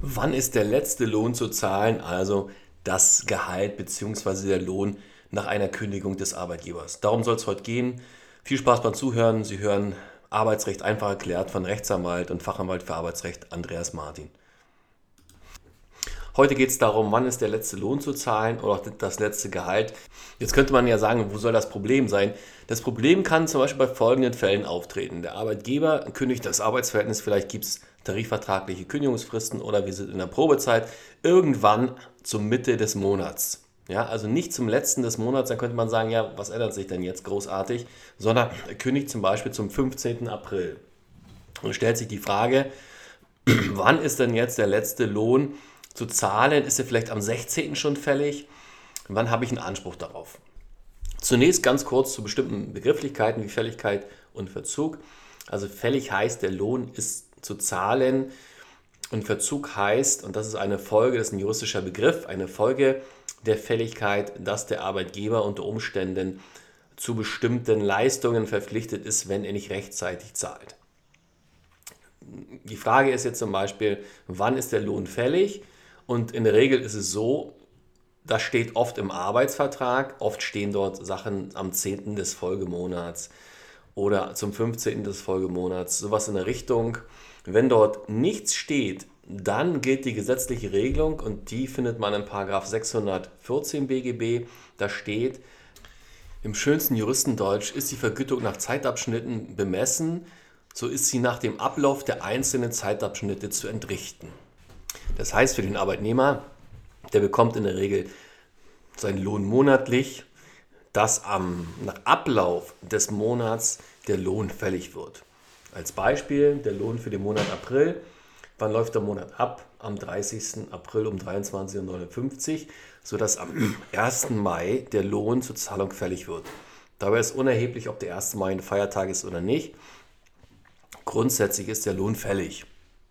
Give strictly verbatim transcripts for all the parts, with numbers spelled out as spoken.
Wann ist der letzte Lohn zu zahlen, also das Gehalt bzw. der Lohn nach einer Kündigung des Arbeitgebers? Darum soll es heute gehen. Viel Spaß beim Zuhören. Sie hören Arbeitsrecht einfach erklärt von Rechtsanwalt und Fachanwalt für Arbeitsrecht Andreas Martin. Heute geht es darum, wann ist der letzte Lohn zu zahlen oder auch das letzte Gehalt. Jetzt könnte man ja sagen, wo soll das Problem sein? Das Problem kann zum Beispiel bei folgenden Fällen auftreten. Der Arbeitgeber kündigt das Arbeitsverhältnis, vielleicht gibt es tarifvertragliche Kündigungsfristen oder wir sind in der Probezeit, irgendwann zur Mitte des Monats. Ja, also nicht zum letzten des Monats, dann könnte man sagen, ja, was ändert sich denn jetzt großartig, sondern er kündigt zum Beispiel zum fünfzehnten April. Und stellt sich die Frage, wann ist denn jetzt der letzte Lohn zu zahlen? Ist er vielleicht am sechzehnten schon fällig? Wann habe ich einen Anspruch darauf? Zunächst ganz kurz zu bestimmten Begrifflichkeiten wie Fälligkeit und Verzug. Also fällig heißt, der Lohn ist zu zahlen und Verzug heißt, und das ist eine Folge, das ist ein juristischer Begriff, eine Folge der Fälligkeit, dass der Arbeitgeber unter Umständen zu bestimmten Leistungen verpflichtet ist, wenn er nicht rechtzeitig zahlt. Die Frage ist jetzt zum Beispiel, wann ist der Lohn fällig? Und in der Regel ist es so, das steht oft im Arbeitsvertrag, oft stehen dort Sachen am zehnten des Folgemonats oder zum fünfzehnten des Folgemonats, sowas in der Richtung. Wenn dort nichts steht, dann gilt die gesetzliche Regelung und die findet man in Paragraph sechshundertvierzehn B G B. Da steht, im schönsten Juristendeutsch ist die Vergütung nach Zeitabschnitten bemessen, so ist sie nach dem Ablauf der einzelnen Zeitabschnitte zu entrichten. Das heißt für den Arbeitnehmer, der bekommt in der Regel seinen Lohn monatlich, dass am nach Ablauf des Monats der Lohn fällig wird. Als Beispiel der Lohn für den Monat April. Wann läuft der Monat ab? Am dreißigsten April um dreiundzwanzig Uhr neunundfünfzig, sodass am ersten Mai der Lohn zur Zahlung fällig wird. Dabei ist unerheblich, ob der erste Mai ein Feiertag ist oder nicht. Grundsätzlich ist der Lohn fällig.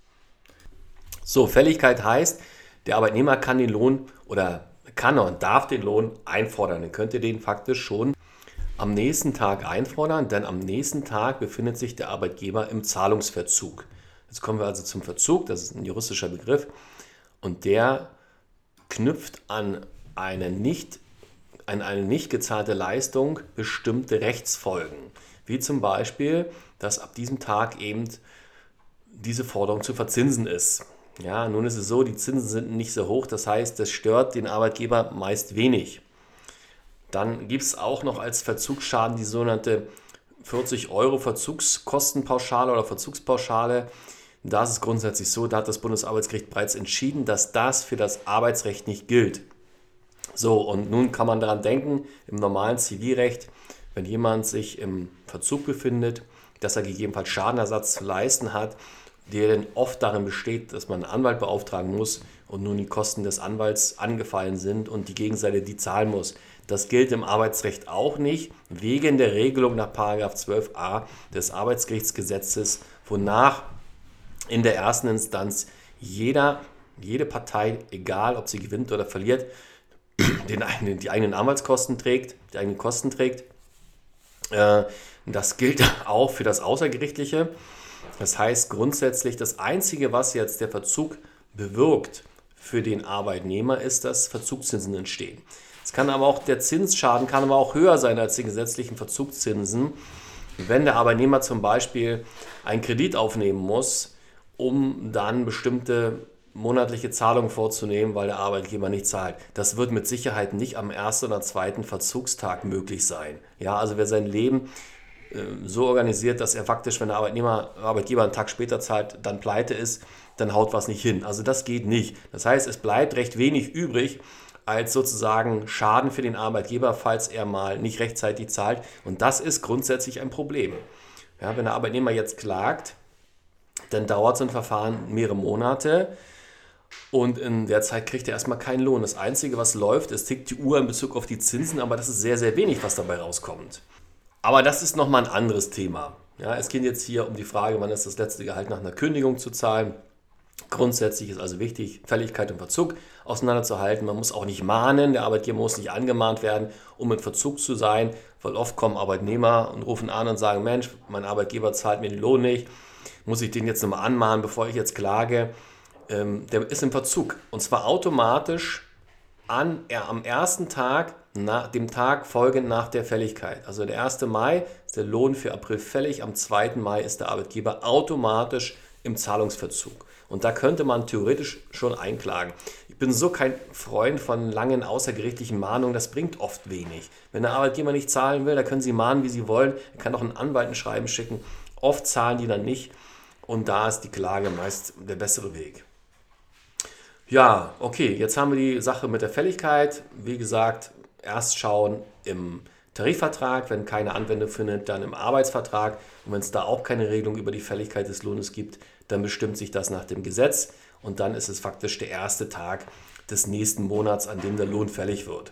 So, Fälligkeit heißt, der Arbeitnehmer kann den Lohn oder kann und darf den Lohn einfordern. Er könnte den faktisch schon am nächsten Tag einfordern, denn am nächsten Tag befindet sich der Arbeitgeber im Zahlungsverzug. Jetzt kommen wir also zum Verzug, das ist ein juristischer Begriff und der knüpft an eine nicht, an eine nicht gezahlte Leistung bestimmte Rechtsfolgen, wie zum Beispiel, dass ab diesem Tag eben diese Forderung zu verzinsen ist. Ja, nun ist es so, die Zinsen sind nicht so hoch, das heißt, das stört den Arbeitgeber meist wenig. Dann gibt es auch noch als Verzugsschaden die sogenannte vierzig Euro Verzugskostenpauschale oder Verzugspauschale. Da ist es grundsätzlich so, da hat das Bundesarbeitsgericht bereits entschieden, dass das für das Arbeitsrecht nicht gilt. So, und nun kann man daran denken, im normalen Zivilrecht, wenn jemand sich im Verzug befindet, dass er gegebenenfalls Schadenersatz zu leisten hat, der dann oft darin besteht, dass man einen Anwalt beauftragen muss und nun die Kosten des Anwalts angefallen sind und die Gegenseite die zahlen muss. Das gilt im Arbeitsrecht auch nicht, wegen der Regelung nach Paragraph zwölf a des Arbeitsgerichtsgesetzes, wonach in der ersten Instanz jeder, jede Partei, egal ob sie gewinnt oder verliert, den eigenen, die eigenen Anwaltskosten trägt, die eigenen Kosten trägt. Das gilt auch für das Außergerichtliche. Das heißt grundsätzlich, das Einzige, was jetzt der Verzug bewirkt für den Arbeitnehmer, ist, dass Verzugszinsen entstehen. Es kann aber auch, der Zinsschaden kann aber auch höher sein als die gesetzlichen Verzugszinsen, wenn der Arbeitnehmer zum Beispiel einen Kredit aufnehmen muss, um dann bestimmte monatliche Zahlungen vorzunehmen, weil der Arbeitgeber nicht zahlt. Das wird mit Sicherheit nicht am ersten oder zweiten Verzugstag möglich sein. Ja, also wer sein Leben so organisiert, dass er faktisch, wenn der Arbeitnehmer, Arbeitgeber einen Tag später zahlt, dann pleite ist, dann haut was nicht hin. Also das geht nicht. Das heißt, es bleibt recht wenig übrig als sozusagen Schaden für den Arbeitgeber, falls er mal nicht rechtzeitig zahlt. Und das ist grundsätzlich ein Problem. Ja, wenn der Arbeitnehmer jetzt klagt, dann dauert so ein Verfahren mehrere Monate und in der Zeit kriegt er erstmal keinen Lohn. Das Einzige, was läuft, ist, tickt die Uhr in Bezug auf die Zinsen, aber das ist sehr, sehr wenig, was dabei rauskommt. Aber das ist nochmal ein anderes Thema. Ja, es geht jetzt hier um die Frage, wann ist das letzte Gehalt nach einer Kündigung zu zahlen. Grundsätzlich ist also wichtig, Fälligkeit und Verzug auseinanderzuhalten. Man muss auch nicht mahnen, der Arbeitgeber muss nicht angemahnt werden, um in Verzug zu sein, weil oft kommen Arbeitnehmer und rufen an und sagen, Mensch, mein Arbeitgeber zahlt mir den Lohn nicht, muss ich den jetzt nochmal anmahnen, bevor ich jetzt klage? ähm, der ist im Verzug. Und zwar automatisch an, äh, am ersten Tag, nach dem Tag folgend nach der Fälligkeit. Also der erste Mai ist der Lohn für April fällig, am zweiten Mai ist der Arbeitgeber automatisch im Zahlungsverzug. Und da könnte man theoretisch schon einklagen. Ich bin so kein Freund von langen außergerichtlichen Mahnungen, das bringt oft wenig. Wenn der Arbeitgeber nicht zahlen will, dann können Sie mahnen, wie Sie wollen. Er kann auch einen Anwalt ein Schreiben schicken. Oft zahlen die dann nicht und da ist die Klage meist der bessere Weg. Ja, okay, jetzt haben wir die Sache mit der Fälligkeit. Wie gesagt, erst schauen im Tarifvertrag, wenn keine Anwendung findet, dann im Arbeitsvertrag. Und wenn es da auch keine Regelung über die Fälligkeit des Lohnes gibt, dann bestimmt sich das nach dem Gesetz und dann ist es faktisch der erste Tag des nächsten Monats, an dem der Lohn fällig wird.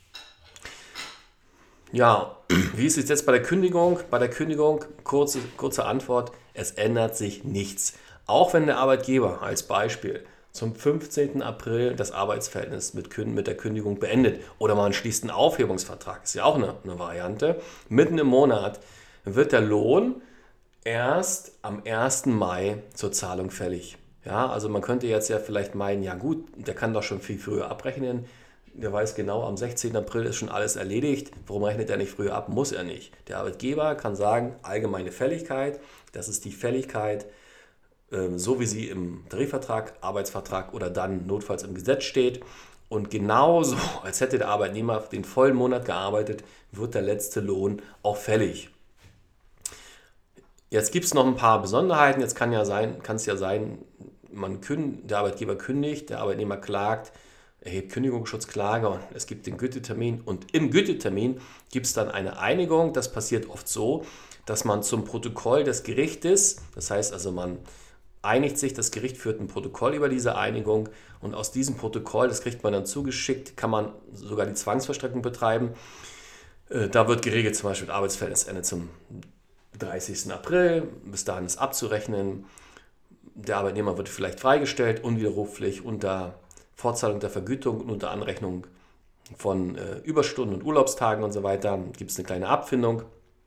Ja, wie ist es jetzt bei der Kündigung? Bei der Kündigung, kurze, kurze Antwort, es ändert sich nichts. Auch wenn der Arbeitgeber als Beispiel zum fünfzehnten April das Arbeitsverhältnis mit, mit der Kündigung beendet oder man schließt einen Aufhebungsvertrag, ist ja auch eine, eine Variante, mitten im Monat wird der Lohn erst am ersten Mai zur Zahlung fällig. Ja, also man könnte jetzt ja vielleicht meinen, ja gut, der kann doch schon viel früher abrechnen. Der weiß genau, am sechzehnten April ist schon alles erledigt. Warum rechnet er nicht früher ab? Muss er nicht. Der Arbeitgeber kann sagen, allgemeine Fälligkeit, das ist die Fälligkeit, äh, so wie sie im Tarifvertrag, Arbeitsvertrag oder dann notfalls im Gesetz steht. Und genauso, als hätte der Arbeitnehmer den vollen Monat gearbeitet, wird der letzte Lohn auch fällig. Jetzt gibt es noch ein paar Besonderheiten. Jetzt kann ja sein, kann es ja sein, man künd, der Arbeitgeber kündigt, der Arbeitnehmer klagt, erhebt Kündigungsschutzklage und es gibt den Gütetermin. Und im Gütetermin gibt es dann eine Einigung. Das passiert oft so, dass man zum Protokoll des Gerichtes, das heißt also man einigt sich, das Gericht führt ein Protokoll über diese Einigung und aus diesem Protokoll, das kriegt man dann zugeschickt, kann man sogar die Zwangsvollstreckung betreiben. Da wird geregelt, zum Beispiel Arbeitsverhältnisende zum dreißigsten April, bis dahin ist abzurechnen. Der Arbeitnehmer wird vielleicht freigestellt, unwiderruflich unter Fortzahlung der Vergütung und unter Anrechnung von äh, Überstunden und Urlaubstagen und so weiter. Gibt es eine kleine Abfindung,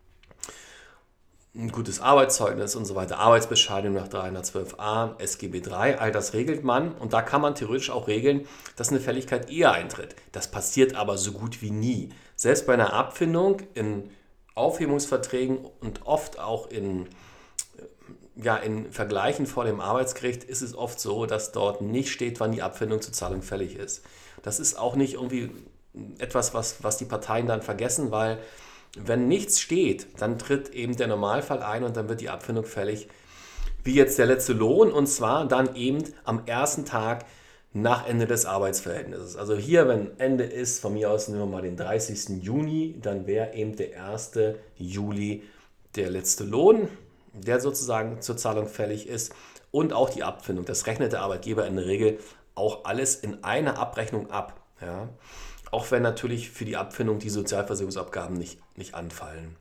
ein gutes Arbeitszeugnis und so weiter, Arbeitsbescheinigung nach dreihundertzwölf a, S G B drei, all das regelt man und da kann man theoretisch auch regeln, dass eine Fälligkeit eher eintritt. Das passiert aber so gut wie nie. Selbst bei einer Abfindung in Aufhebungsverträgen und oft auch in, ja, in Vergleichen vor dem Arbeitsgericht ist es oft so, dass dort nicht steht, wann die Abfindung zur Zahlung fällig ist. Das ist auch nicht irgendwie etwas, was, was die Parteien dann vergessen, weil wenn nichts steht, dann tritt eben der Normalfall ein und dann wird die Abfindung fällig, wie jetzt der letzte Lohn und zwar dann eben am ersten Tag nach Ende des Arbeitsverhältnisses. Also hier, wenn Ende ist, von mir aus nehmen wir mal den dreißigsten Juni, dann wäre eben der erste Juli der letzte Lohn, der sozusagen zur Zahlung fällig ist und auch die Abfindung. Das rechnet der Arbeitgeber in der Regel auch alles in einer Abrechnung ab. Ja? Auch wenn natürlich für die Abfindung die Sozialversicherungsabgaben nicht, nicht anfallen.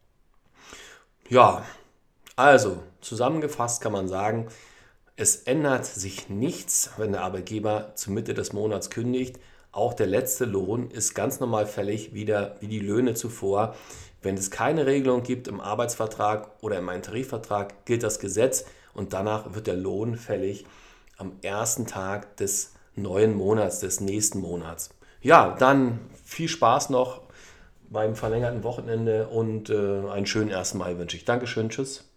Ja, also zusammengefasst kann man sagen, es ändert sich nichts, wenn der Arbeitgeber zur Mitte des Monats kündigt. Auch der letzte Lohn ist ganz normal fällig, wieder wie die Löhne zuvor. Wenn es keine Regelung gibt im Arbeitsvertrag oder in einem Tarifvertrag, gilt das Gesetz und danach wird der Lohn fällig am ersten Tag des neuen Monats, des nächsten Monats. Ja, dann viel Spaß noch beim verlängerten Wochenende und äh, einen schönen ersten Mai wünsche ich. Dankeschön, tschüss.